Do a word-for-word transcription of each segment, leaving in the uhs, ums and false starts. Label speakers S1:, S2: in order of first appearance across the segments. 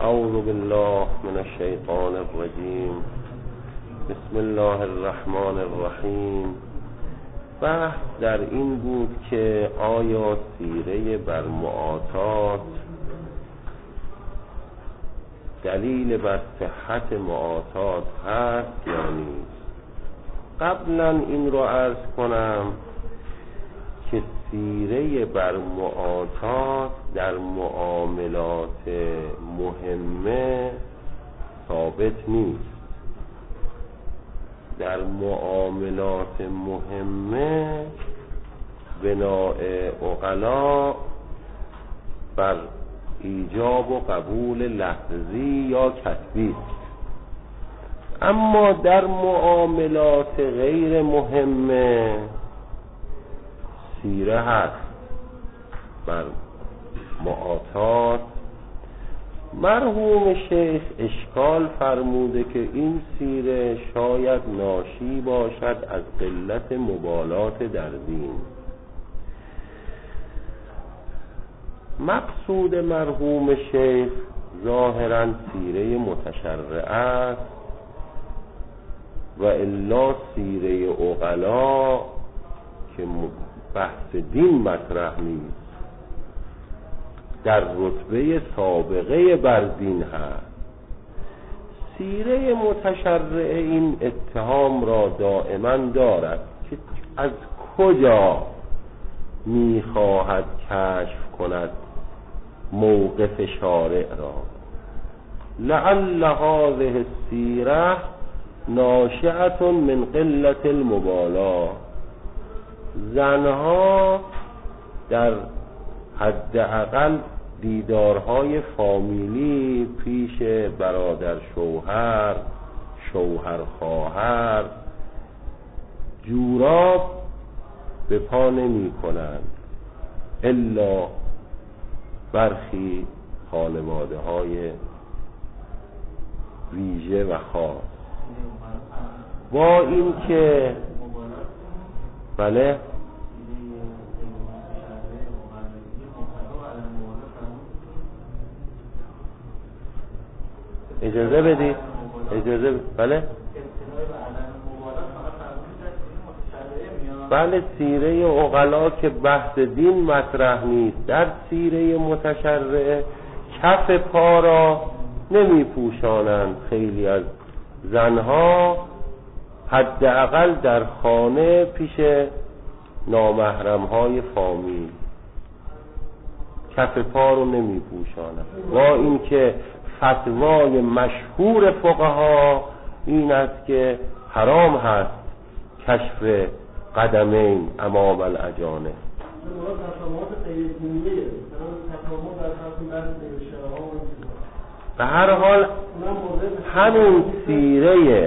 S1: اعوذ بالله من الشیطان الرجیم. بسم الله الرحمن الرحیم. بحث در این بود که آیا سیره بر معاطات دلیل بر صحت معاطات هست یا نیست. قبلا این رو عرض کنم که سیره بر معاطات در معاملات مهمه ثابت نیست. در معاملات مهمه بناء عقلا بر ایجاب و قبول لفظی یا کتبی، اما در معاملات غیر مهمه سیره هست بر معاطات. مرحوم شیخ اشکال فرموده که این سیره شاید ناشی باشد از قلت مبالات در دین. مقصود مرحوم شیخ ظاهراً سیره متشرعه است و الا سیره عقلا که بحث دین مطرح نیست، در رتبه سابقه بر دین هست. سیره متشرعه این اتهام را دائما دارد که از کجا میخواهد کشف کند موقف شارع را. لعل هذه السیره ناشئة من قلة المبالاة. زنها در حداقل دیدارهای فامیلی پیش برادر شوهر، شوهر خواهر جوراب به پا نمی کنند الا برخی خانواده های ویژه و خاص. با این که بله اجازه بدید اجازه بدید. بله بله سیره عقلا که بحث دین مطرح نیست، در سیره متشرعه کف پا را نمی پوشانند خیلی از زنها، حداقل در خانه پیش نامحرم های فامیل کف پا رو نمی پوشانند. با اینکه فتوای مشهور فقها این است که حرام هست کشف قدمین امام الاجانب. به هر حال همین سیره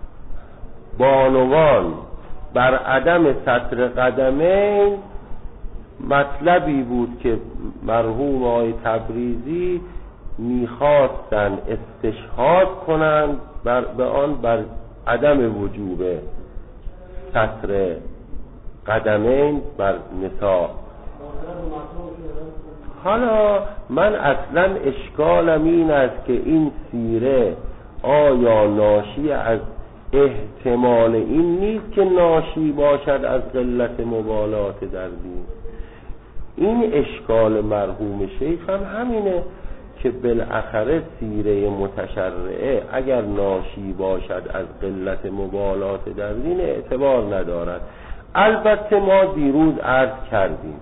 S1: بانوان بر عدم ستر قدمین مطلبی بود که مرحوم آقای تبریزی میخواستن استشهاد کنند بر به آن بر عدم وجوب ستر قدمین بر نساء. حالا من اصلا اشکالم این است که این سیره آیا ناشی از احتمال این نیست که ناشی باشد از قلت مبالات در دین. این اشکال مرحوم شیخ هم همینه که بالاخره سیره متشرعه اگر ناشی باشد از قلت مبالات در دین اعتبار ندارد. البته ما دیروز عرض کردیم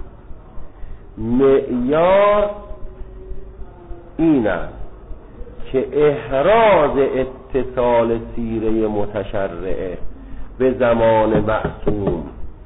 S1: معیار این است که احراز اتصال سیره متشرعه به زمان معصوم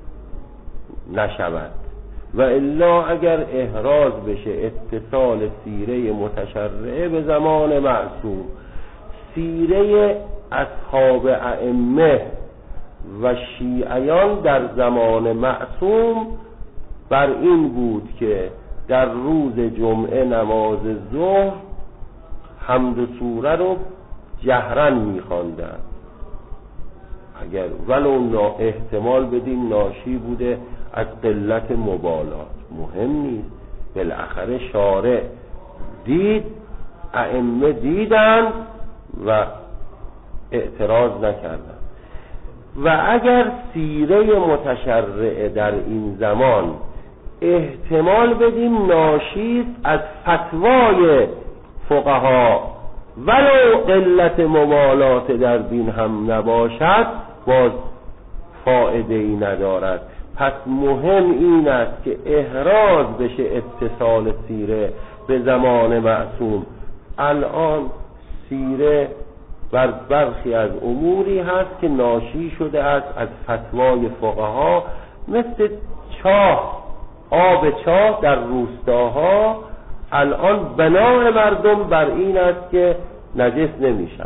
S1: نشود و الا اگر احراز بشه اتصال سیره متشرعه به زمان معصوم، سیره اصحاب ائمه و شیعیان در زمان معصوم بر این بود که در روز جمعه نماز ظهر حمد و سوره رو جهرن می‌خواندند. اگر ولو احتمال بدیم ناشی بوده از قلت مبالات، مهم نیست. بالاخره شارع دید ائمه دیدند و اعتراض نکردند. و اگر سیره متشرعه در این زمان احتمال بدیم ناشی از فتوای فقها ولو قلت مبالات در دین هم نباشد، باز فایده ای ندارد. پس مهم این است که احراز بشه اتصال سیره به زمان معصوم. الان سیره بر برخی از اموری هست که ناشی شده است از فتوای فقها، مثل چاه، آب چاه در روستاها الان بنای مردم بر این است که نجس نمی شود.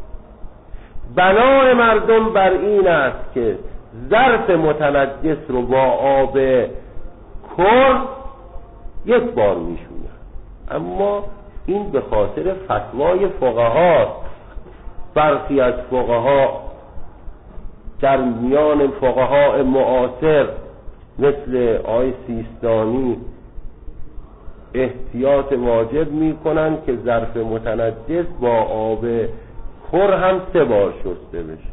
S1: بنای مردم بر این است که ظرف متنجس رو با آب کر یک بار می شوید. اما این به خاطر فتوای فقهاست. برخی از فقها در میان فقها معاصر مثل آقای سیستانی احتیاط واجب می کنند که ظرف متنجس با آب کر هم سه بار شسته بشه.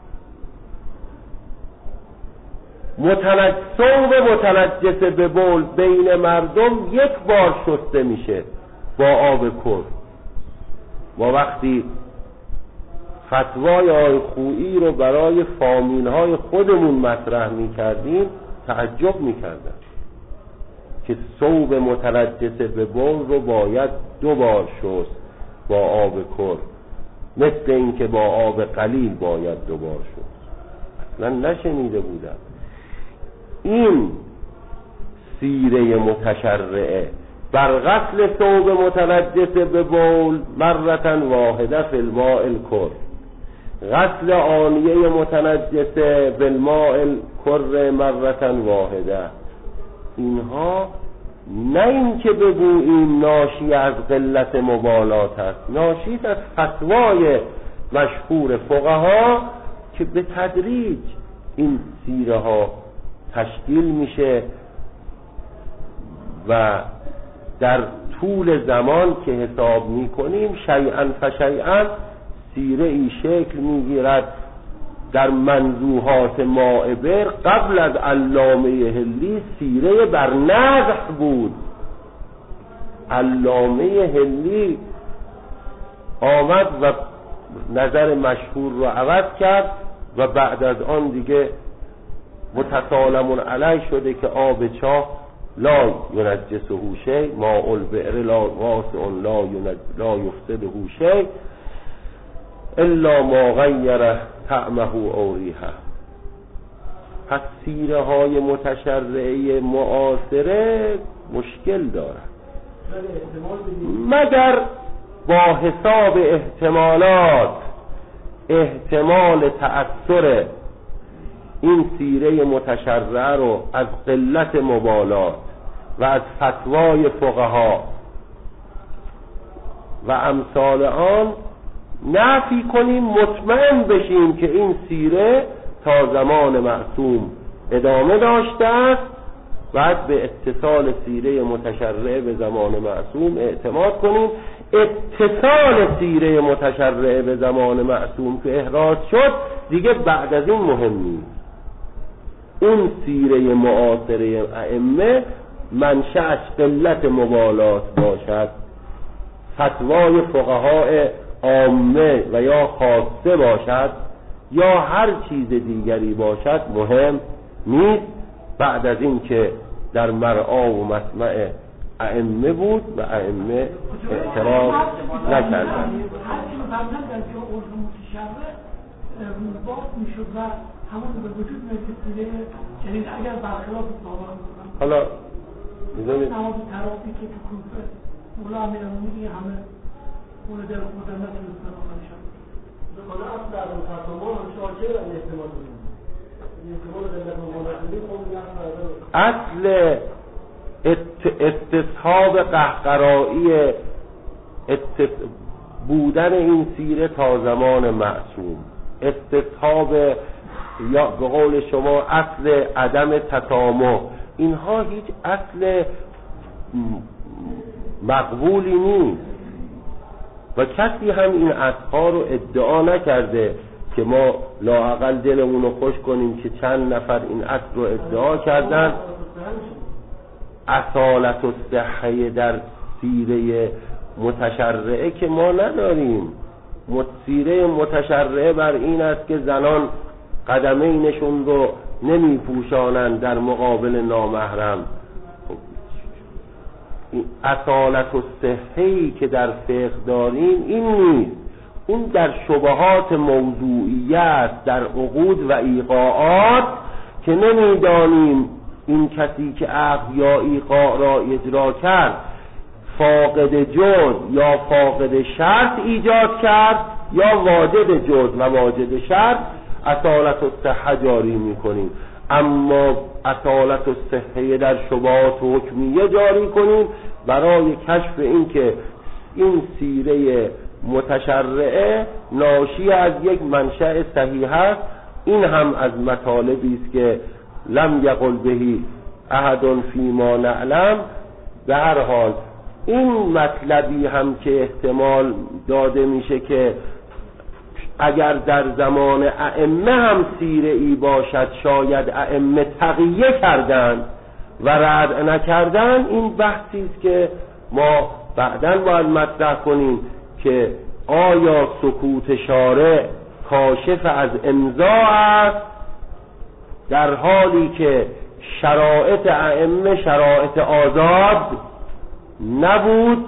S1: متنجس و متنجس به بول بین مردم یک بار شسته میشه با آب کر. ما وقتی فتوای آقای خویی رو برای فامیل‌های خودمون مطرح می‌کردیم تعجب می‌کردن که ثوب متنجس به بول رو باید دو بار شست با آب کر، مثل این که با آب قلیل باید دو بار شست. اصلا نشنیده بودم. این سیره متشرعه بر غسل ثوب متنجس به بول مرتن واحده فی الماء الکر، غسل آنیه متنجس بالماء الکر مرتن واحده، اینها نه این که بگوییم ناشی از قلت مبالات است، ناشی از فتوای مشهور فقها که به تدریج این سیره ها تشکیل میشه و در طول زمان که حساب میکنیم شیئا فشیئا سیره ای شکل میگیرد. در منزوحات مائبر قبل از علامه هلی سیره بر نزح بود. علامه هلی آمد و نظر مشهور رو عوض کرد و بعد از آن دیگه متسالمون علیه شده که آب چاه لا ینجسه شیء، ماء البئر لا واسع لا لا یفسده شیء الا ما غیر طعمه او ریحه. پس سیره های متشرعه معاصره مشکل دارد، مگر با حساب احتمالات احتمال تأثر این سیره متشرعه رو از قلت مبالات و از فتوای فقها و امثال آن نفی کنیم، مطمئن بشیم که این سیره تا زمان معصوم ادامه داشته است. بعد به اتصال سیره متشرعه به زمان معصوم اعتماد کنیم. اتصال سیره متشرعه به زمان معصوم که احراز شد دیگه بعد از این مهم نیست. اون سیره معاصره ائمه منشأش قلت مبالات باشد، فتوای فقهای عامه و یا خاصه باشد یا هر چیز دیگری باشد مهم نیست. بعد از این که در مرعا و مسمع ائمه بود و ائمه اعتراض نکردند. حالا می‌دونید
S2: نماز تراویح که تو کوفه مولا امیرالمومنین همه مورد در خودم نتونستن آخرشم حالا اصل در فتوا هم شاکر احتمال داریم احتمال در مبالغه
S1: اصل استصحاب قهقرایی بودن این سیره تا زمان معصوم، استصحاب یا به قول شما اصل عدم تسامح، اینها هیچ اصل مقبولی نیست. و کسی هم این اصحا رو ادعا نکرده که ما لااقل دلمون رو خوش کنیم که چند نفر این اصل رو ادعا کردن. اصالت و صحه در سیره متشرعه که ما نداریم. سیره متشرعه بر این است که زنان قدمینشون رو نمی پوشانند در مقابل نامحرم. اصالت و صحه‌ای که در فقه داریم این نیست. اون در شبهات موضوعیت، در عقود و ایقاعات که نمیدانیم این کسی که عقد یا ایقاع را اجرا کرد فاقد جز یا فاقد شرط ایجاد کرد یا واجد جز و واجد شرط، اصالت و صحه جاری میکنیم. اما اصالت و صحه در شبهات و حکمیه جاری کنیم برای کشف این که این سیره متشرعه ناشی از یک منشأ صحیح است. این هم از مطالبی است که لم یقل بهی احد فیما نعلم. به هر حال این مطلبی هم که احتمال داده میشه که اگر در زمان ائمه هم سیره ای باشد شاید ائمه تقیه کردن و رد نکردن، این بحثی است که ما بعداً باید مطرح کنیم که آیا سکوت شارع کاشف از امضا است در حالی که شرایط ائمه شرایط آزاد نبود،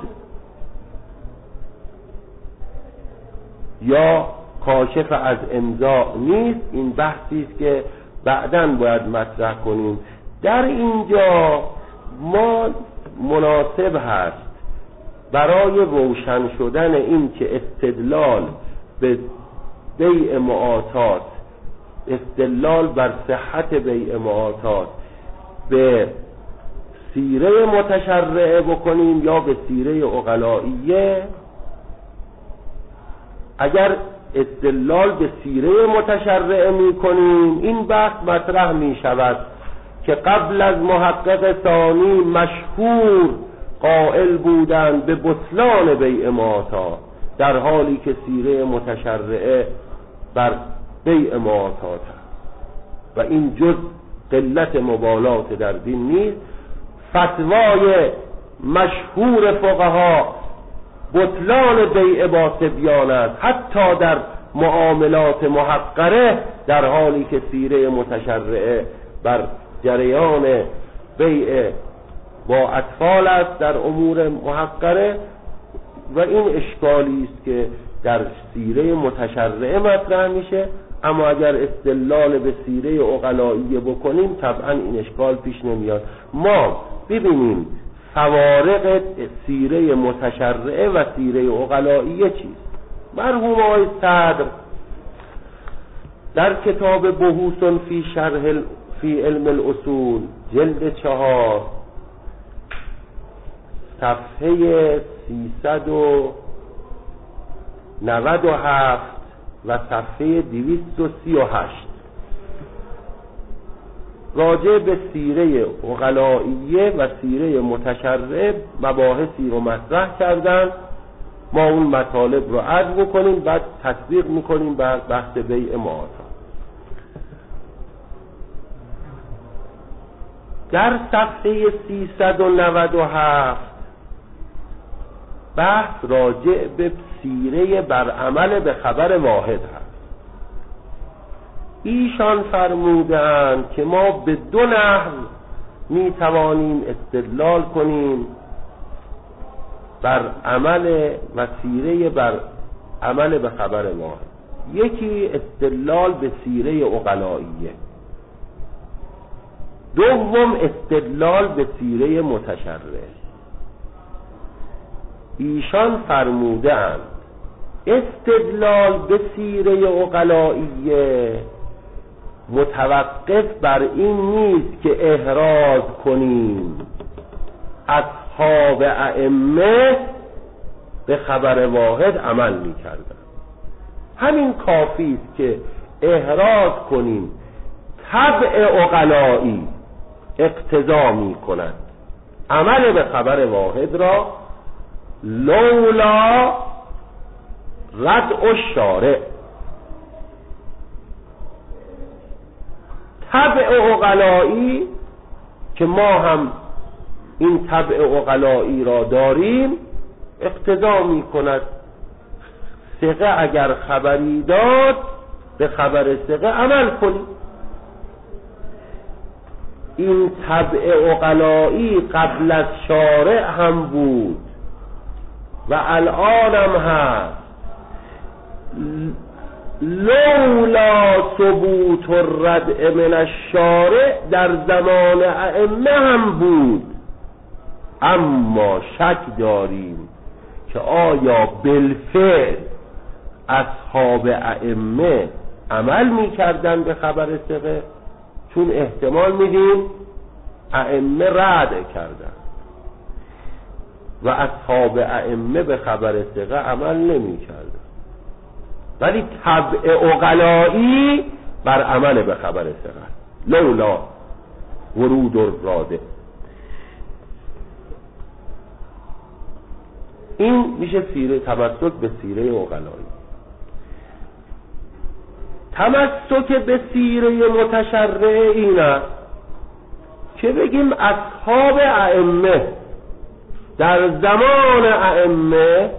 S1: یا کاشف از امضا نیست. این بحثی است که بعداً باید مطرح کنیم. در اینجا ما مناسب هست برای روشن شدن این که استدلال به بیع معاطات، استدلال بر صحت بیع معاطات به سیره متشرعه بکنیم یا به سیره عقلائیه. اگر استدلال به سیره متشرعه می کنیم این بحث مطرح می شود که قبل از محقق ثانی مشهور قائل بودند به بطلان بیع معاطات، در حالی که سیره متشرعه بر بیع معاطات و این جز قلت مبالات در دین نیست. فتوای مشهور فقها بطلان بیع با صبیان است حتی در معاملات محقره، در حالی که سیره متشرعه بر جریان بیع با اطفال است در امور محقره. و این اشکالی است که در سیره متشرعه مطرح میشه. اما اگر استدلال به سیره عقلائیه بکنیم طبعا این اشکال پیش نمیاد. ما ببینیم فوارق سیره متشرعه و سیره عقلائیه چیست. مرحوم آقای صدر در کتاب بحوث فی شرح فی علم الاصول جلد چهار صفحه سیصد و نود و هفت و صفحه دویست و سی و هشت راجع به سیره عقلائیه و سیره متشرعه مباحثی رو مطرح کردن. ما اون مطالب رو عرض بکنیم بعد تطبیق میکنیم بر بحث بیع معاطات. در صفحه سیصد و نود و هفت بحث راجع به سیره بر عمل به خبر واحد هست. ایشان فرمودند که ما به دو نحو می توانیم استدلال کنیم بر عمل و سیره بر عمل به خبر واحد. یکی استدلال به سیره عقلائیه، دوم استدلال به سیره متشرعه. ایشان فرمودند استدلال به سیره عقلائیه متوقف بر این نیست که احراز کنیم اصحاب ائمه به خبر واحد عمل می کردن. همین کافی است که احراز کنیم طبع عقلائی اقتضا می کند عمل به خبر واحد را، لولا ردع الشارع. طبع عقلایی که ما هم این طبع عقلایی را داریم اقتضا می کند ثقه اگر خبری داد به خبر ثقه عمل کنیم. این طبع عقلایی قبل از شارع هم بود و الان هم هست. لولا ثبوت الردع من الشارع در زمان ائمه هم بود، اما شک داریم که آیا بالفعل اصحاب ائمه عمل میکردن به خبر ثقه؟ چون احتمال میدیم ائمه رد کردن و اصحاب ائمه به خبر ثقه عمل نمیکردن، ولی طبع عقلایی بر عمل به خبر ثقه. لولا ورود الرادع. این میشه سیره تمسک به سیره عقلایی. تمسک به سیره متشرع این است که بگیم اصحاب ائمه در زمان ائمه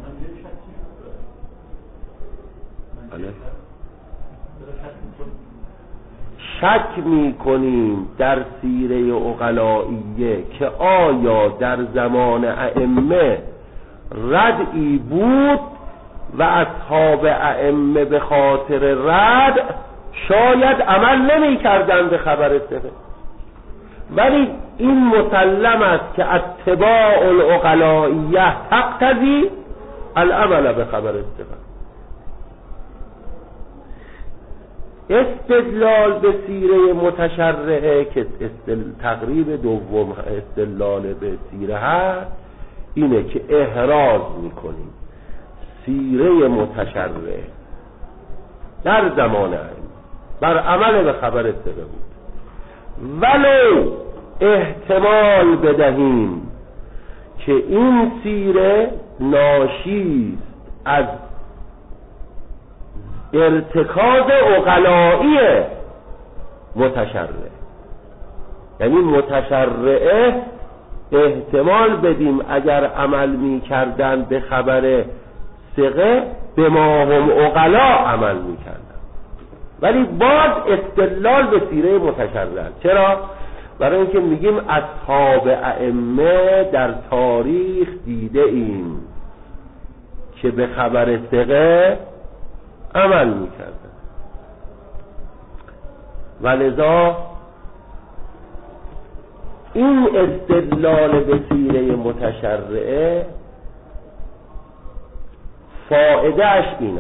S1: شک می کنیم در سیره عقلائیه که آیا در زمان ائمه ردعی بود و اصحاب ائمه به خاطر رد شاید عمل نمی کردن به خبر ثقه، ولی این مسلم است که اتباع العقلائیه تقتضی العمل به خبر ثقه. استدلال به سیره متشرعه که تقریب دوم استدلال به سیره هست اینه که احراز میکنیم سیره متشرعه در زمان ائمه بر عمل به خبر ثقه بود، ولو احتمال بدهیم که این سیره ناشی از ارتکاز عقلایی متشرع، یعنی متشرعه احتمال بدیم اگر عمل می کردن به خبر ثقه به ما هم عقلا عمل می کردن، ولی باز استدلال به سیره متشرع. چرا؟ برای اینکه میگیم اصحاب ائمه در تاریخ دیده ایم که به خبر ثقه عمل میکردن، ولذا این استدلال به سیره متشرعه فائدهش اینه.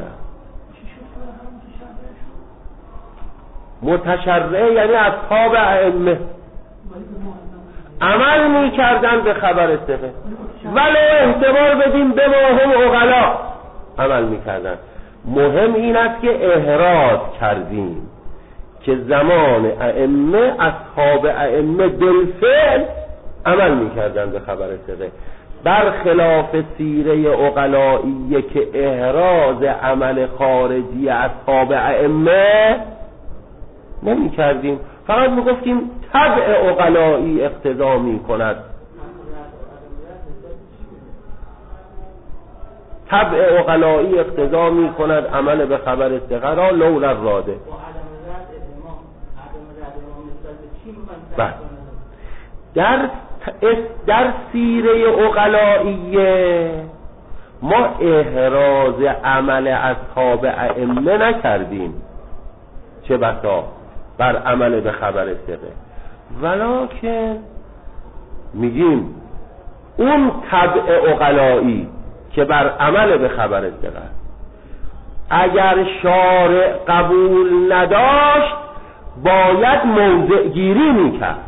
S1: متشرعه یعنی اصحاب ائمه عمل میکردن به خبر ثقه، ولو احتمال بدیم به ما هم عقلا عمل میکردن. مهم این است که احراز کردیم که زمان ائمه اصحاب ائمه بالفعل عمل میکردن به خبر ثقه، برخلاف سیره عقلائیه که احراز عمل خارجی اصحاب ائمه نمی کردیم، فقط می گفتیم طبع عقلایی اقتضا می کند. طبع عقلایی اقتضا می کند عمل به خبر ثقه را لولا الرادع. در در سیره عقلائیه ما احراز عمل اصحاب ائمه نکردیم، چه بسا بر عمل به خبر ثقه، ولکن میگیم اون طبع عقلایی که بر عمل به خبر ثقه اگر شارع قبول نداشت باید موضع گیری میکرد.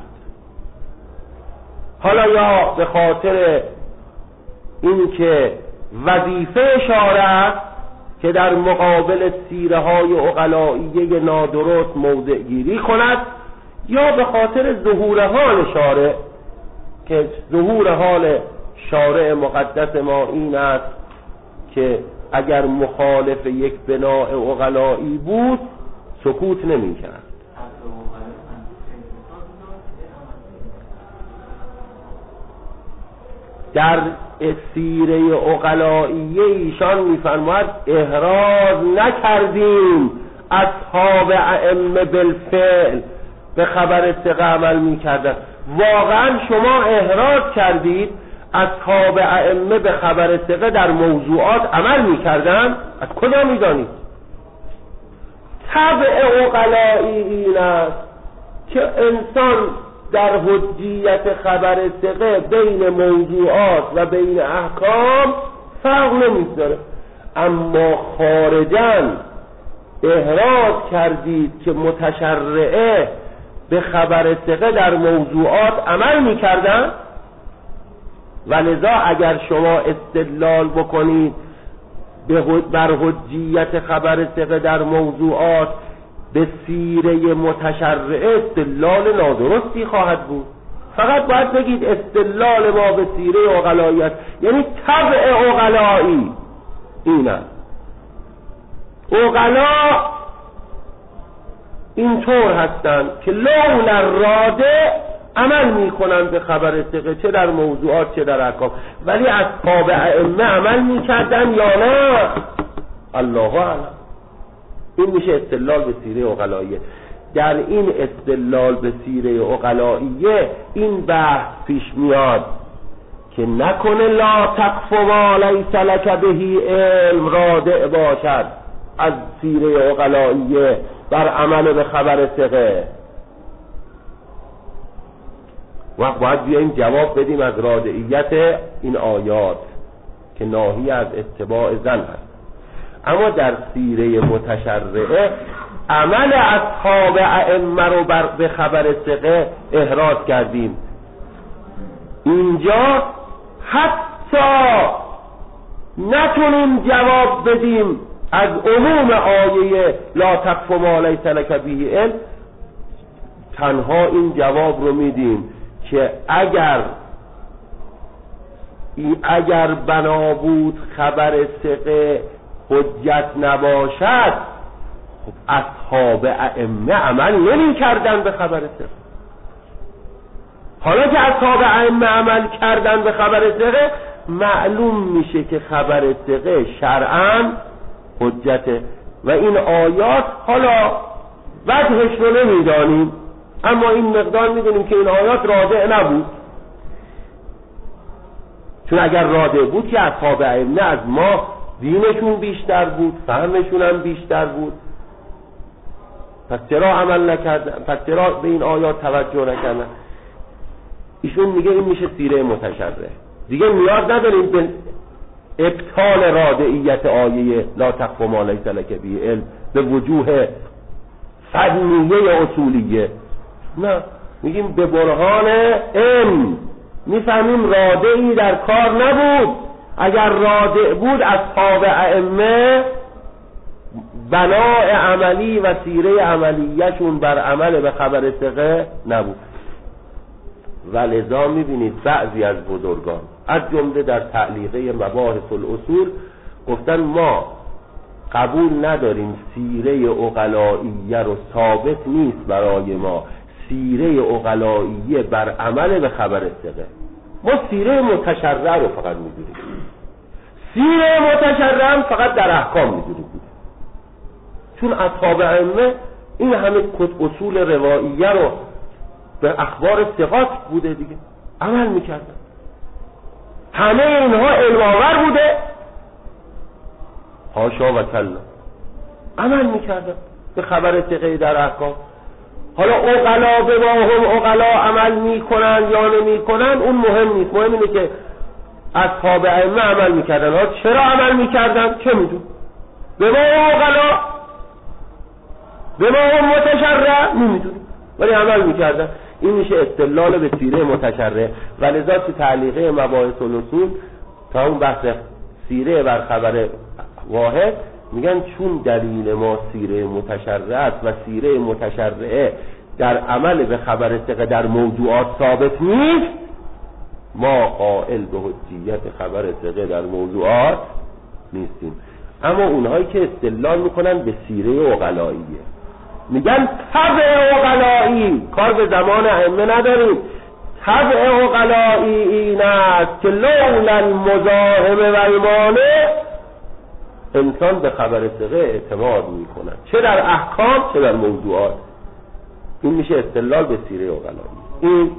S1: حالا یا به خاطر این که وظیفه شارع که در مقابل سیره های عقلائیه نادرست موضع گیری کند، یا به خاطر ظهور حال شارع که ظهور حال شارع مقدس ما این است که اگر مخالف یک بناء عقلایی بود سکوت نمی کرد. در سیره عقلائیه ایشان میفرماید احراز نکردیم اصحاب ائمه بالفعل، به خبر ثقه عمل میکردن. واقعا شما احراز کردید اصحاب ائمه به خبر ثقه در موضوعات عمل میکردن؟ از کجا میدانید؟ طبع عقلایی این است که انسان در حجیت خبر ثقه بین موضوعات و بین احکام فرق نمیذاره، اما خارجاً احراز کردید که متشرعه به خبر ثقه در موضوعات عمل میکردن، و لذا اگر شما استدلال بکنید بر حجیت خبر ثقه در موضوعات به سیره متشرعه، استدلال نادرستی خواهد بود. فقط باید بگید استدلال ما به سیره عقلاییت، یعنی طبع عقلایی این است. عقلا اینطور هستند که لولا الراده عمل میکنن به خبر ثقه، چه در موضوعات چه در احکام، ولی اصحاب ائمه عمل میکردن یا نه؟ الله اعلم. این میشه استدلال به سیره عقلاییه. در این استدلال به سیره عقلاییه این بحث پیش میاد که نکنه لا تقف ما لیس لک به علم رادع باشد از سیره عقلاییه بر عمل به خبر ثقه. وقت باید بیاییم جواب بدیم از رادعیت این آیات که ناهی از اتباع زن هست. اما در سیره متشرعه عمل اصحاب ائمه رو بر به خبر ثقه احراز کردیم. اینجا حتی نتونیم جواب بدیم از عموم آیه لا تقف ما لیس لک به علم، تنها این جواب رو میدیم که اگر اگر بنا بود خبر ثقه حجت نباشد، خب اصحاب ائمه عمل نمی کردن به خبر ثقه. حالا که اصحاب ائمه عمل کردن به خبر ثقه، معلوم میشه که خبر ثقه شرعاً حجته. و این آیات حالا وجهش رو نمیدانیم، اما این مقدار میدونیم که این آیات رادع نبود، چون اگر رادع بود که اصحاب ائمه از ما دینشون بیشتر بود، فهمشون هم بیشتر بود، پس چرا عمل نکردن؟ پس چرا به این آیات توجه نکردن؟ ایشون میگه این میشه سیره متشرعه، دیگه نیاز نداریم به ابطال رادعیت آیه لا تقف ما لیس لک به علم به وجوه فنیه اصولیه. نه، میگیم به برهان علم میفهمیم رادعی در کار نبود. اگر رادع بود اصحاب ائمه بناء عملی و سیره عملیشون بر عمل به خبر ثقه نبود. و لذا میبینید بعضی از بزرگان از جمله در تعلیقه مباحث الاصول گفتن ما قبول نداریم سیره عقلائیه رو، ثابت نیست برای ما سیره عقلائیه بر عمل به خبر ثقه، ما سیره متشرع رو فقط میدونیم. سیره متشرع هم فقط در احکام میدونیم، چون اصحاب ائمه این همه کت اصول روائیه رو به اخبار ثقات بوده دیگه عمل میکردن، همه اینها علم آور بوده، حاشا و کلا عمل میکردن به خبر ثقه در احکام. حالا عقلا به ما هم عقلا عمل میکنن یا نمیکنن اون مهم نیست، مهم اینه که اصحاب ائمه عمل میکردن. ها چرا عمل میکردن؟ چه میدون؟ به ما هم عقلا به ما هم متشرع نمیدونیم، ولی عمل میکردن. این میشه استدلال به سیره متشرع. و لذا تو تعلیقه مباحث الاصول تا اون بحث سیره بر خبر واحد میگن چون دلیل ما سیره متشرع است و سیره متشرعه در عمل به خبر ثقه در موضوعات ثابت نیست، ما قائل به حجیت خبر ثقه در موضوعات نیستیم. اما اونهایی که استدلال میکنن به سیره عقلائیه، میگن طبع عقلائی، کار به زمان ائمه نداریم، طبع عقلائی این است که لولا المزاحم و المانع انسان به خبر ثقه اعتماد میکنه، چه در احکام چه در موضوعات. این میشه استدلال به سیره عقلائی. این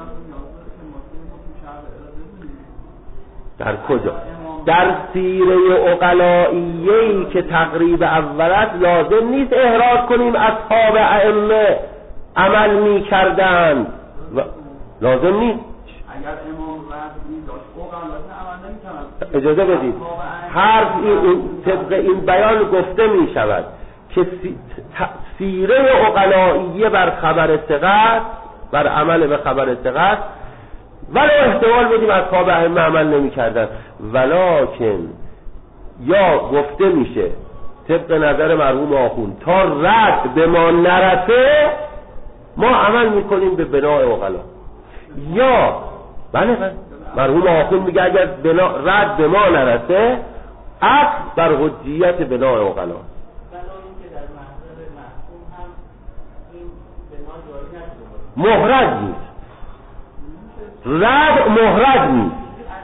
S1: در کجا؟ در سیره عقلائیه‌ای که تقریب اولت لازم نیست احراز کنیم اصحاب ائمه عمل میکردند، لازم نیست.
S3: اگر امام رضی داشت عقلات عمل نمی‌کردند.
S1: اجازه بدید حرف این طبق این بیان گفته می شود که سیره عقلائیه بر خبر ثقه، بر عمل به خبر ثقه، ولو احتمال بدیم اصحاب ائمه عمل نمی کردن، ولکن یا گفته میشه طبق نظر مرحوم آخوند تا رد به ما نرسه ما عمل میکنیم به بناء عقلا، یا بله بله مرحوم آخوند میگه اگر بنا رد به ما نرسه عقل بر حجیت بناء عقلا. محرج نیست، رد محرج نیست،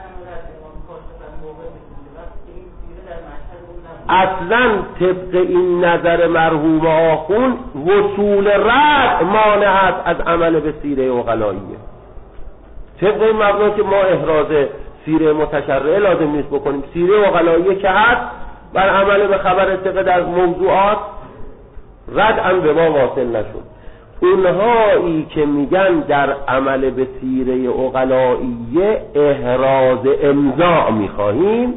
S1: اصلا طبق این نظر مرحوم آخوند وصول رد مانع است از عمل به سیره عقلائیه. طبق این مبنا که ما احراز سیره متشرعه لازم نیست بکنیم، سیره عقلائیه که هست بر عمل به خبر ثقه در موضوعات رد هم به ما واصل نشد. اونهایی که میگن در عمل به سیره عقلائیه احراز امضاء میخواهیم،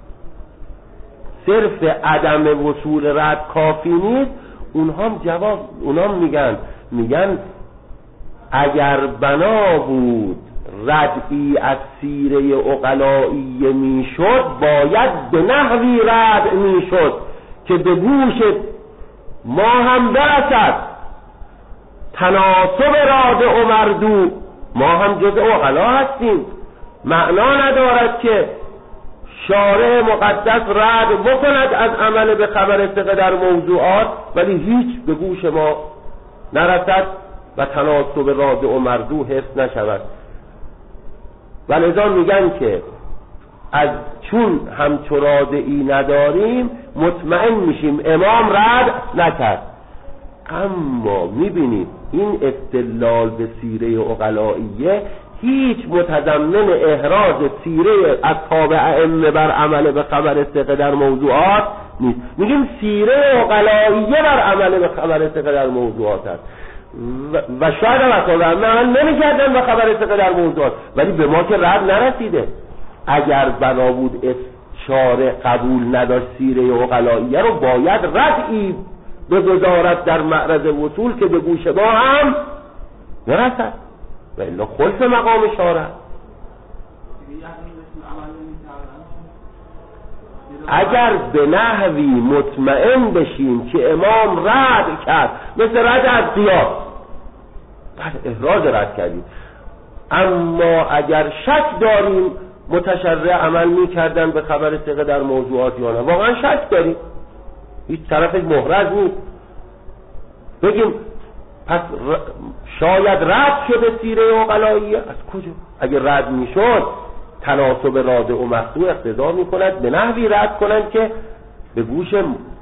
S1: صرف عدم وصول رد کافی نیست، اونها هم جواب اونها هم میگن میگن اگر بنا بود ردی از سیره عقلائیه میشد باید به نحوی رد میشد که به گوش ما هم برسد، تناسب رادع و مردوع، ما هم جزء عقلا هستیم، معنا ندارد که شارع مقدس رد بکند از عمل به خبر ثقه در موضوعات ولی هیچ به گوش ما نرسد و تناسب رادع و مردوع حفظ نشود. ولذا میگن که از چون همچو رادعی نداریم مطمئن میشیم امام رد نکرد. اما میبینید این استدلال به سیره عقلائیه هیچ متضمن احراز سیره اصحاب ائمه بر عمل به خبر ثقه در موضوعات نیست. میگیم سیره عقلائیه بر عمل به خبر ثقه در موضوعات است و شاید هم اصحاب ائمه عمل نمی‌کردن به خبر ثقه در موضوعات، ولی به ما که رد نرسیده. اگر بنا بود شارع قبول نداشت سیره عقلائیه رو باید ردی به گزارت در معرض وصول که به گوش ما هم نرسد و الا خلف مقام شارع. اگر به نحوی مطمئن بشیم که امام رد کرد، مثل رد از قیاس، بله احراز رد کردیم، اما اگر شک داریم متشرع عمل می کردن به خبر ثقه در موضوعات یا نه، واقعا شک داریم، هیچ طرفش محرز نیست، بگیم پس ر... شاید رد شده سیره عقلائیه. از کجا؟ اگر رد می شد تناسب رادع و مقطوع اقتضا می کند به نحوی رد کنند که به گوش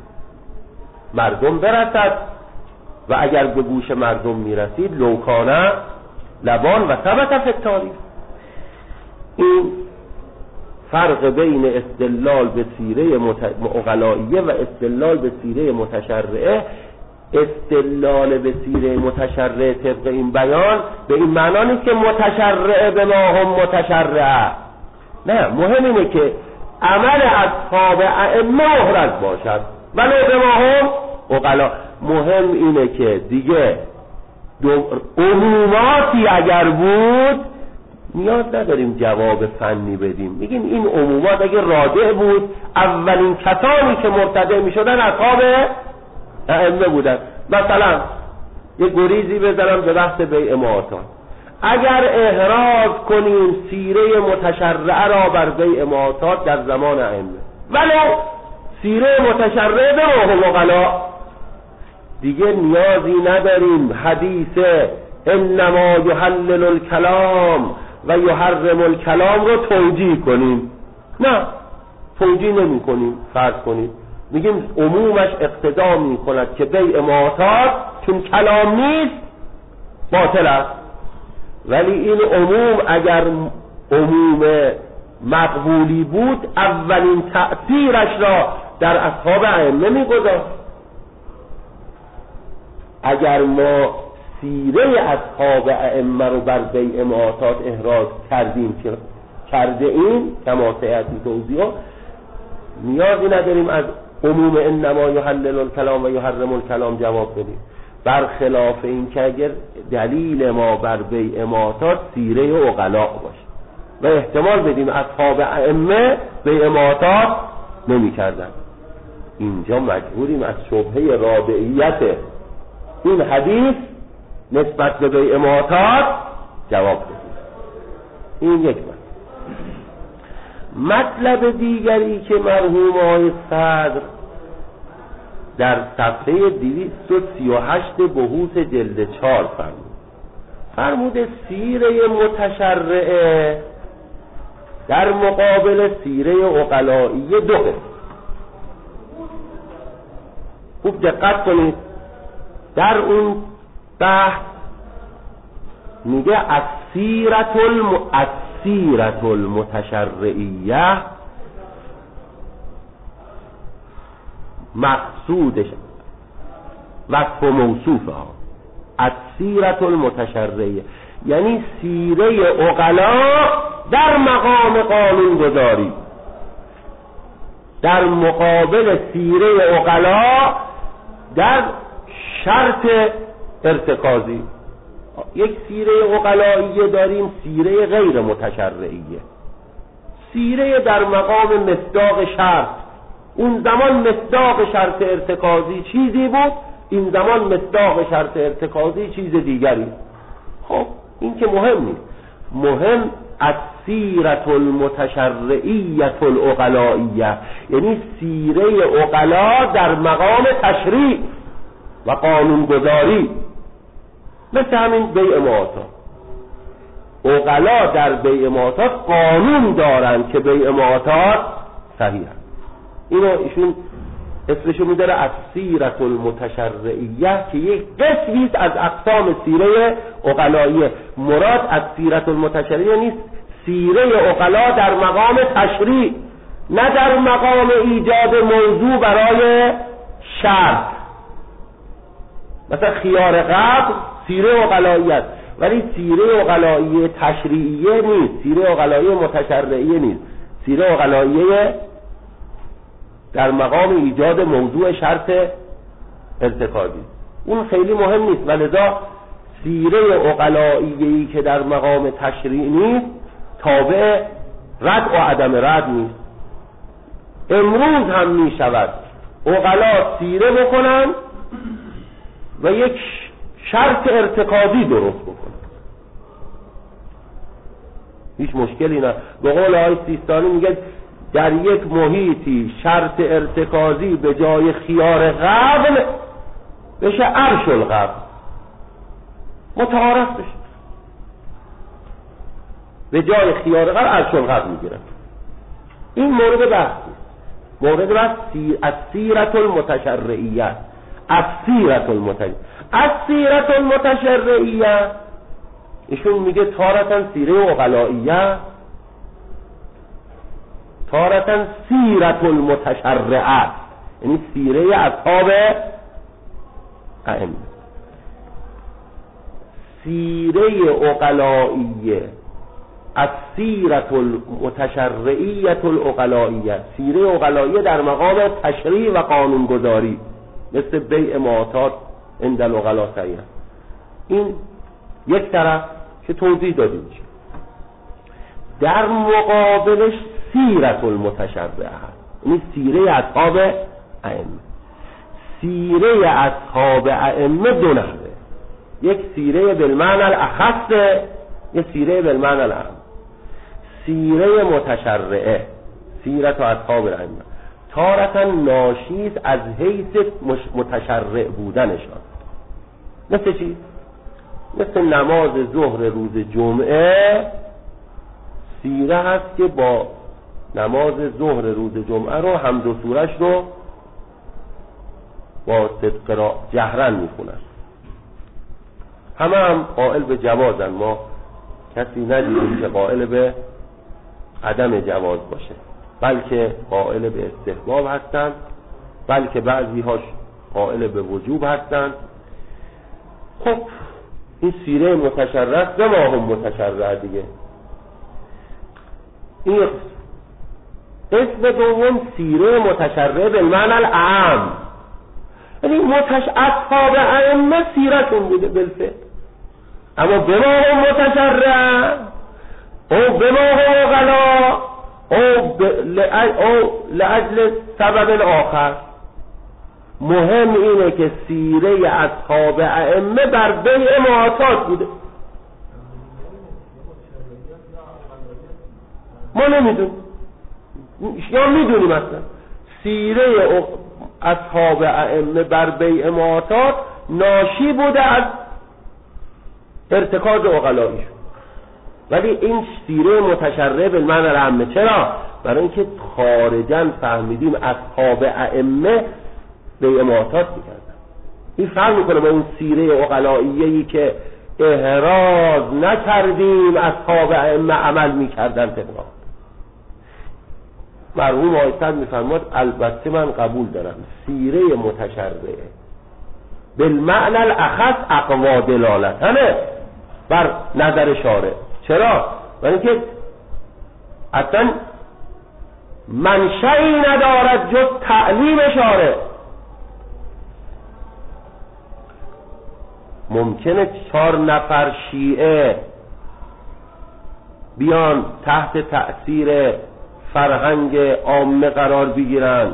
S1: مردم برسد و اگر به گوش مردم می رسید لوکانه لبان و ثبت فی التاریخ. این فرق بین استدلال به سیره مت... عقلائیه و استدلال به سیره متشرعه. استدلال به سیره متشرعه طبق این بیان به این معنا نیست که متشرعه به ما هم متشرعه، نه، مهم اینه که عمل اصحاب ائمه محرز باشد ولو به ما هم عقلا. مهم اینه که دیگه عموماتی اگر بود نیاز نداریم جواب فنی بدیم، میگیم این عمومات اگه رادع بود اولین کسانی که مرتدع میشدن اصحاب ائمه بودن. مثلا یه گریزی بزنم به بحث بیع معاطات، اگر احراز کنیم سیره متشرعه را بر بیع معاطات در زمان ائمه، ولو سیره متشرعه به روح وقلا. دیگه نیازی نداریم حدیث انما یحلل الکلام و یحرم الکلام رو توجیه کنیم. نه، توجیه نمی کنیم. فرض کنیم میگیم عمومش اقتضا می کند که بیع معتاد چون کلام نیست باطل است، ولی این عموم اگر عموم مقبولی بود اولین تأثیرش را در اصحاب ائمه می‌گذاشت. اگر ما سیره اصحاب ائمه رو بر بیع معتاد احراز کردیم که کرده این کما سیأتی توضیح، نیازی نداریم از عموم انما یحلل الکلام و یحرم الکلام جواب بدیم. برخلاف این که اگر دلیل ما بر بیع معتاد سیره عقلا باشه و احتمال بدیم اصحاب ائمه بیع معتاد نمی کردن، اینجا مجبوریم از شبهه رابعیت این حدیث نسبت به بیع معتاد جواب بدیم. این یک مطلب. مطلب دیگری که مرحوم آقای صدر در صفحه دویست و سی و هشت بحوث جلد چهار فرمود فرموده سیره متشرعه در مقابل سیره عقلائیه دو قسم. خوب دقت کنید، در اون بحث میگه السیرة الم... السیرة المتشرعیه مقصودش وصف و موصوفه ها السیرة المتشرعیه یعنی سیره عقلا در مقام قانون گذاری، در مقابل سیره عقلا در شرط ارتکازی. یک سیره عقلائیه داریم، سیره غیر متشرعیه. سیره در مقام مصداق شرط، اون زمان مصداق شرط ارتکازی چیزی بود، این زمان مصداق شرط ارتکازی چیز دیگری. خب این که مهم نیست، مهم السیرة المتشرعیة العقلائیه یعنی سیره عقلا در مقام تشریع و قانونگذاری، مثل همین بیع معتاد. عقلا در بیع معتاد قانون دارن که بیع معتاد صحیح است. اینو ایشون اسمشو میداره السیرة المتشرعیه که یک قسمی است از اقسام سیره عقلائیه. مراد از سیرة المتشرعیه نیست سیره عقلا در مقام تشریع، نه در مقام ایجاد موضوع برای شرط. مثلا خیار قبل سیره عقلائیه است، ولی سیره عقلائیه تشریعیه نیست، سیره عقلائیه متشرعیه نیست، سیره عقلائیه در مقام ایجاد موضوع شرط ارتکابی. اون خیلی مهم نیست، ولذا سیره عقلائیه‌ای که در مقام تشریع نیست تابع رد و عدم رد نیست. امروز هم می شود عقلا سیره بکنن و یک شرط ارتکابی درست بکنن، هیچ مشکلی نه. به قول آقای سیستانی میگه در یک محیطی شرط ارتکازی به جای خیار قبل بشه عرش القبل، متعارف بشه، به جای خیار قبل عرش القبل میگیره. این مورد بحثی، مورد بحث السیرة المتشرعیه. السیرة المتشرعیه السیرة المتشرعیه ایشون میگه تارتاً سیره عقلائیه، تارتاً سیرة المتشرعه یعنی سیره اصحاب ائمه. سیره عقلائیه السیرة المتشرعیه العقلائیه، سیره عقلائیه در مقام تشریع و قانونگذاری، مثل بیع معتاد عند العقلا صحیح. این یک طرف که توضیح دادیم. در مقابلش سیرة المتشرعه هست، یعنی سیره اصحاب ائمه. سیره اصحاب ائمه دو نحوه، یک سیره بالمعنى الاخص، یک سیره بالمعنى الاعم. سیره متشرعه سیرت اصحاب ائمه تارتا ناشی از حیث متشرع بودنشان. مثل چی؟ مثل نماز ظهر روز جمعه سیره هست که با نماز ظهر روز جمعه رو حمد و سورش رو با صدق را جهرن میخونن. همه هم قائل به جوازن، ما کسی ندیدیم که قائل به عدم جواز باشه، بلکه قائل به استحباب هستند، بلکه بعضی هاش قائل به وجوب هستند. خب این سیره متشرع به ما هم متشرع دیگه. این اسم دوم سیره متشرع به معنی الاعم، یعنی متش اصحاب ائمه سیرتون بوده بالفعل، اما به ما هم متشرع او به ما هم غلا او, او لأجل سبب آخر. مهم اینه که سیره اصحاب ائمه بر بیع معاطات بوده. ما نمیدونیم یا میدونیم اصلا سیره اصحاب ائمه بر بیع معاطات ناشی بوده از ارتکاز عقلاییشون، ولی این سیره متشرع به معنی العامه. چرا؟ برای اینکه خارجاً فهمیدیم اصحاب ائمه بیع معاطات میکردن. این فرق میکنه با اون سیره عقلاییه‌ای که احراز نکردیم اصحاب ائمه عمل میکردن طبقا. مرحوم آیت‌صد میفرماد البته من قبول دارم سیره متشرعه بالمعنی الاخص اقوا دلالتنه بر نظر شارع. چرا؟ برای اینکه اصلا منشئی ندارد جز تعلیم شارع. ممکنه چهار نفر شیعه بیان تحت تأثیر فرهنگ عامه قرار بگیرن،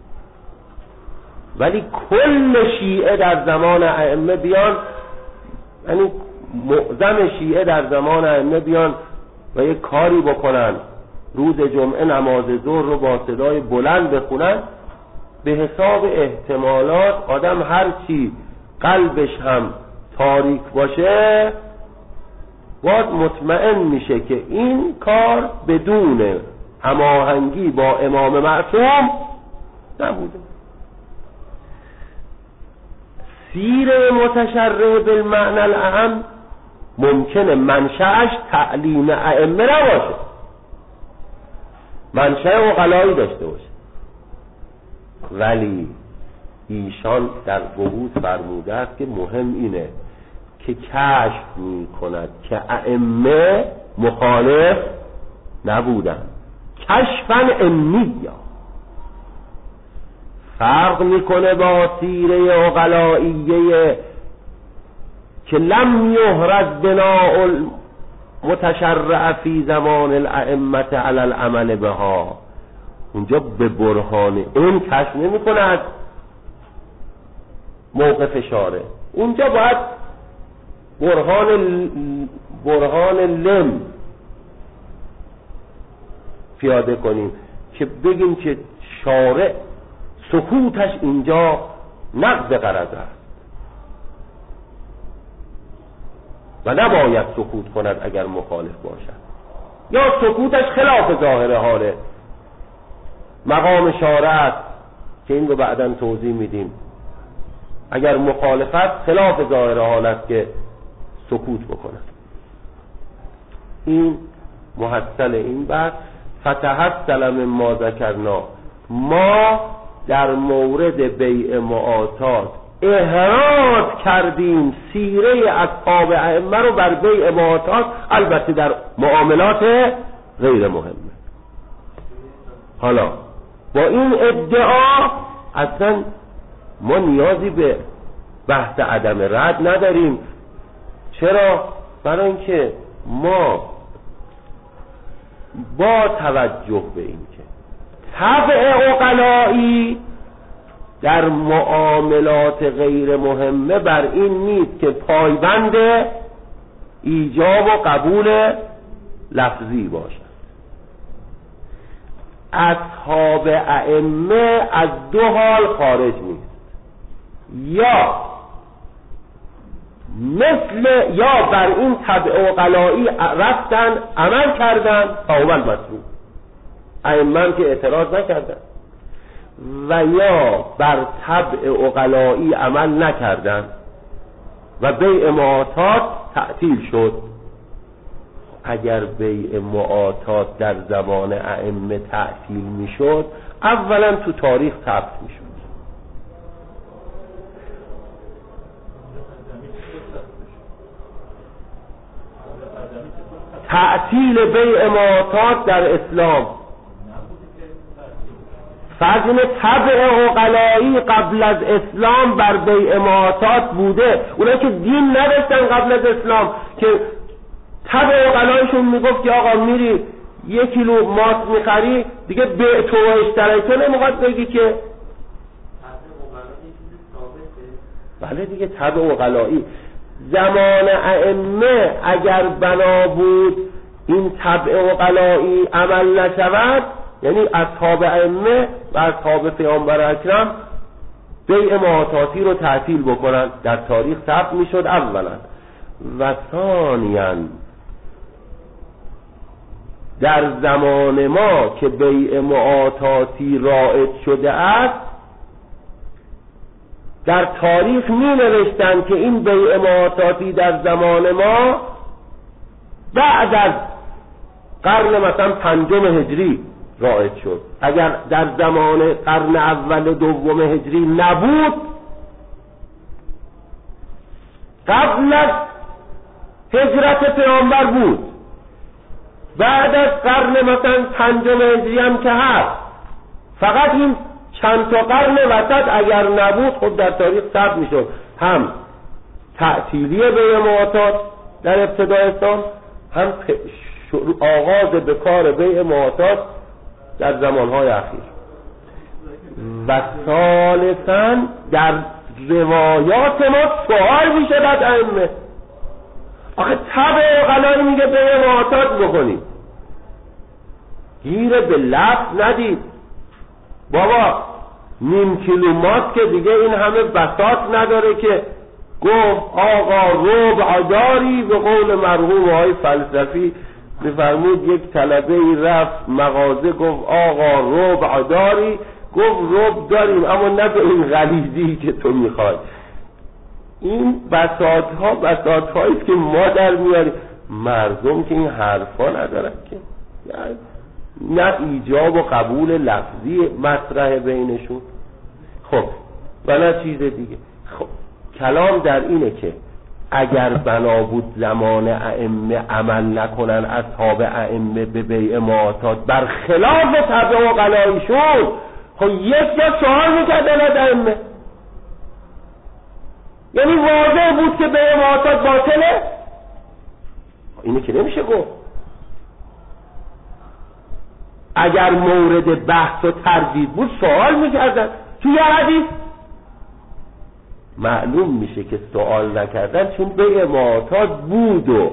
S1: ولی کل شیعه در زمان ائمه بیان، یعنی معظم شیعه در زمان ائمه بیان و یک کاری بکنن، روز جمعه نماز ظهر رو با صدای بلند بخونن، به حساب احتمالات آدم هر چی قلبش هم تاریک باشه باید مطمئن میشه که این کار بدون هماهنگی با امام معصوم نبوده. سیره متشرع بالمعنی الاعم ممکنه منشأش تعلیم ائمه نباشه، منشأ عقلایی داشته باشه، ولی ایشان در بحوث فرموده است که مهم اینه که کشف می کند که ائمه مخالف نبودن، کشفاً علمیه. فرق میکنه با سیره عقلائیه که لم یحرز بناء المتشرع فی زمان الائمه علی العمل بها. اونجا به برهان این کشف نمی کند موقف شارع، اونجا باید برهان برهان لم پیاده کنیم که بگیم که شارع سکوتش اینجا نقض غرض است و نباید سکوت کند اگر مخالف باشد، یا سکوتش خلاف ظاهر حاله. مقام شارع است که این رو بعداً توضیح میدیم. اگر مخالفت خلاف ظاهر حال است که سکوت بکند. این محصل این بحث فتحصل من ما ذکرنا. ما در مورد بیع معاطات احراز کردیم سیره اصحاب ائمه رو بر بیع معاطات، البته در معاملات غیر مهمه. حالا با این ادعا اصلا ما نیازی به بحث عدم رد نداریم. چرا؟ برای اینکه ما با توجه به این که طبع عقلایی در معاملات غیر مهمه بر این نیست که پایبند ایجاب و قبول لفظی باشد. اصحاب ائمه از دو حال خارج نیست، یا مثل یا بر این طبع عقلایی رفتن عمل کردن فاول مطلوب، ائمه که اعتراض نکردن، و یا بر طبع عقلایی عمل نکردن و بیع معاطات تعطیل شد. اگر بیع معاطات در زمان ائمه تعطیل میشد، اولا تو تاریخ ثبت میشد. تعطیل بیع معاطات در اسلام فرض طبع عقلایی قبل از اسلام بر بیع معاطات بوده. اونایی که دین نداشتن قبل از اسلام که طبع عقلایشون میگفت که آقا میری یک کیلو ماست میخری دیگه به تو اشتراکه نمیخواد بگی که بله دیگه طبع عقلایی زمان ائمه اگر بنا بود این طبع عقلایی عمل نشود، یعنی اصحاب ائمه و اصحاب پیامبر اکرم بیع معاطاتی رو تعطیل بکنن، در تاریخ ثبت میشد اولا. و ثانیاً در زمان ما که بیع معاطاتی رایج شده است، در تاریخ می نوشتن که این بیع معاطاتی در زمان ما بعد از قرن مثلا پنجم هجری رایج شد. اگر در زمان قرن اول دوم هجری نبود، قبل از هجرت پیامبر بود، بعد از قرن مثلا پنجم هجری هم که هست، فقط این چند تا قرن وسط اگر نبود خب در تاریخ ثبت میشد هم تعطیلی بیع معاطات در ابتدای اسلام، هم آغاز به کار بیع معاطات در زمانهای اخیر. و ثالثاً در روایات ما سوال میشد از ائمه، آخه طبع عقلایی میگه بیع معاطات بکنید، گیر به لفظ ندید. بابا نیم کیلو ماست که دیگه این همه بساط نداره که گفت آقا ربع داری. به قول مرحوم های فلسفی میفرمود یک طلبه ای رفت مغازه گفت آقا ربع داری، گفت ربع داریم اما نه به این غلیظی که تو میخوای. این بساط ها بساط هاییست که ما در میاریم، مردم که این حرفا ندارن که یعنی نه ایجاب و قبول لفظی مطرح بینشون، خب و نه چیز دیگه. خب کلام در اینه که اگر بنا بود زمان ائمه عمل نکنن اصحاب ائمه به بیع معاطات بر خلاف طبع عقلاییشون، خب یک جا سوال میکردن از ائمه، یعنی واضح بود که بیع معاطات باطله. اینه که نمیشه گفت. اگر مورد بحث و تردید بود سوال میکردن. توی حدیث معلوم میشه که سوال نکردن چون بیع معاطات بود و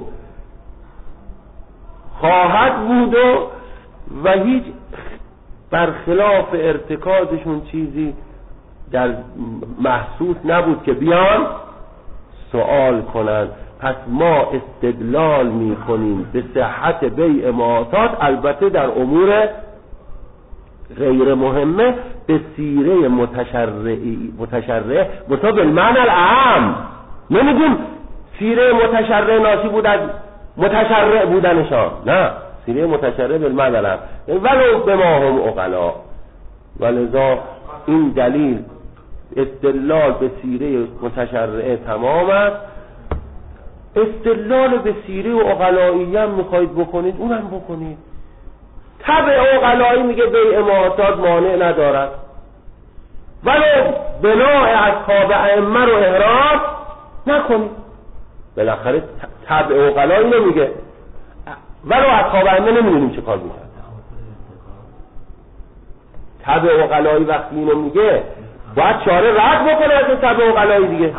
S1: خواهد بود و و هیچ برخلاف ارتکازشون چیزی در محسوس نبود که بیان سوال کنن. پس ما استدلال میکنیم به صحت بیع معاطات، البته در امور غیر مهمه، به سیره متشرعی متشرع مطابق المعنی العام. نمیگیم سیره متشرع ناشی بود از متشرع بودنشان، نه، سیره متشرع بالمعنی العام ولو به ما هم عقلا. ولذا این دلیل استدلال به سیره متشرع تمام است. استدلال به سیره و عقلایی هم میخواید بکنید اونم بکنید. طبع عقلایی میگه بیع معاطات مانع ندارد، ولو بناء اصحاب ائمه رو احراز نکنید. بالاخره طبع عقلایی نمیگه، ولو اصحاب ائمه نمیدونیم چه کار میکنه. طبع عقلایی وقتی اینو میگه باید چاره رد بکنه از طبع عقلایی دیگه.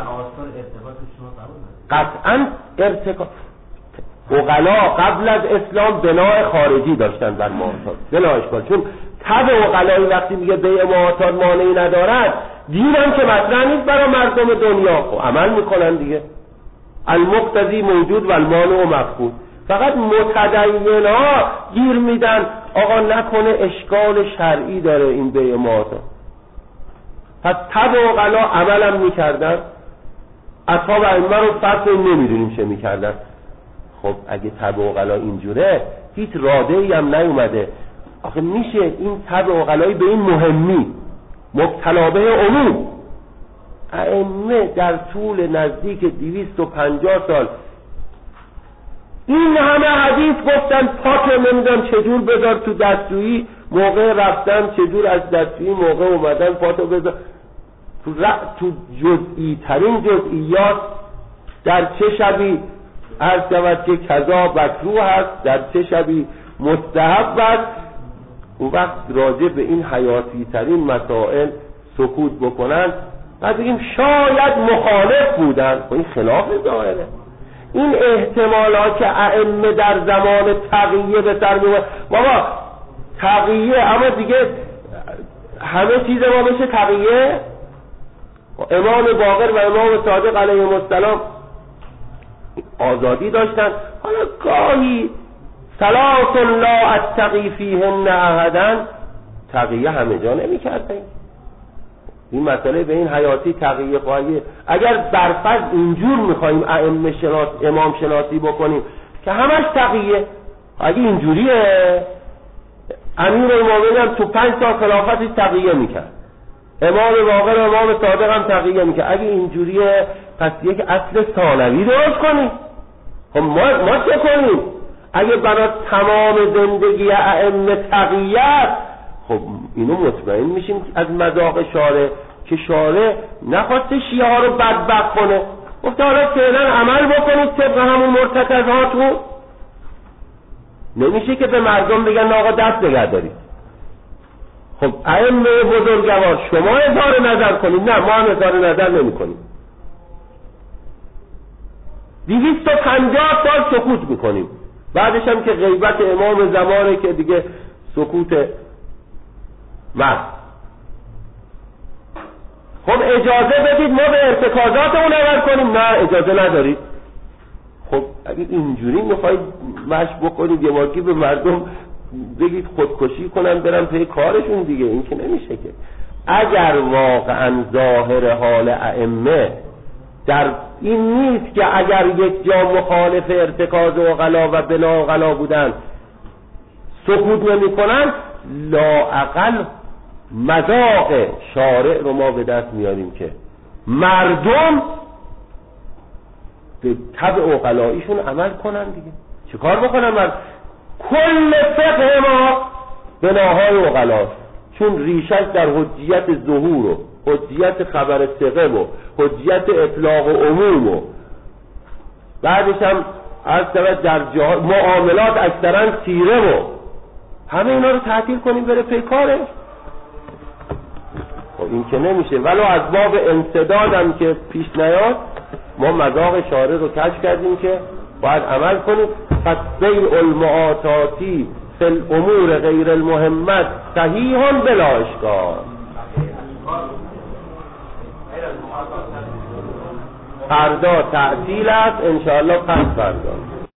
S1: قطعا ارتکاب عقلا قبل از اسلام بناء خارجی داشتن بر معاطات بلا اشکال، چون طبع عقلایی وقتی میگه بیع معاطات مانعی ندارد، دینم که مطرح نیست برای مردم دنیا، خب عمل میکنن دیگه. المقتضی موجود و المانع مفقود. فقط متدین ها گیر میدن آقا نکنه اشکال شرعی داره این بیع معاطات. پس طبع عقلا عملم میکردن، اصحاب ائمه رو فرق نمیدونیم چه میکردن. خب اگه طبع عقلا اینجوره هیچ راده ای هم نیومده. آخه میشه این طبع عقلایی به این مهمی مبتلا به عموم ائمه در طول نزدیک دویست و پنجاه سال این همه حدیث گفتن پاک نمیدونم چجور بذار تو دستشویی موقع رفتن، چجور از دستشویی موقع اومدن پاتو بذار تو, تو جزئی ترین جزئیات، در چه شبی هر شود که کذا مکروه هست، در چه شبی مستحب است. اون وقت راجع به این حیاتی ترین مسائل سکوت بکنن، بعد بگیم شاید مخالف بودن. این خلاف ظاهره. این احتمالات که ائمه در زمان تقیه به سر میبرن، بابا تقیه اما دیگه همه چیز ما بشه تقیه. امام باقر و امام صادق علیهم السلام آزادی داشتن، حالا گاهی ثلاث لا اتقی فیهن احدا، تقیه همه جا نمی کردن. این مسئله به این حیاتی تقیه خواهی. اگر برفرض اینجور میخواییم ائمه شناس امام شناسی بکنیم که همش تقیه، اگه اینجوریه امیرالمومنین هم تو پنج سال خلافتش تقیه میکرد، امام باقر و امام صادق هم تقیه میکرد. اگه اینجوریه پس یک اصل ثانوی درست کنیم. خب ما, ما چه کنیم؟ اگه برای تمام زندگی ائمه تقیه، خب اینو مطمئن میشیم از مذاق شارع که شارع نخواسته شیعه ها رو بدبخت کنه، گفته حالا فعلا عمل بکنید طبق همون مرتکزاتون. نمیشه که به مردم بگن آقا دست نگه دارید. خب ائمه بزرگوار شما اظهار نظر کنید، نه ما هم اظهار نظر نمی کنیم. دویست و پنجاه سال سکوت میکنیم، بعدش هم که غیبت امام زمانه که دیگه سکوت مرد. خب اجازه بدید ما به ارتکازات اون عمل کنیم، نه اجازه ندارید. خب اگه اینجوری میخواید مشق بکنید یه واقعی به مردم بگید خودکشی کنن برن پی کارشون دیگه، این که نمیشه که. اگر واقعا ظاهر حال ائمه در این نیست که اگر یک جا مخالف ارتکاز عقلا و بنا عقلا بودن سکوت نمی کنن، لااقل مذاق شارع رو ما به دست میاریم که مردم به طبع عقلاییشون عمل کنن دیگه. چه کار بکنن مرد؟ کل فقه ما بناهای عقلاست، چون ریشش در حجیت ظهور و حجیت خبر ثقه و حجیت اطلاق و عموم و بعدش هم از طرف در جا... معاملات اکثرا سیره و همه اینا رو تعطیل کنیم بره پی کارش. خب این که نمیشه. ولو از باب انسداد هم که پیش نیاد، ما مذاق شارع رو کشف کردیم که باید عمل کنیم. پس بیع المعاطاتی فی الامور غیر المهمت صحیح بلا اشکال. فردا تعطیل است انشاءالله، پس فردا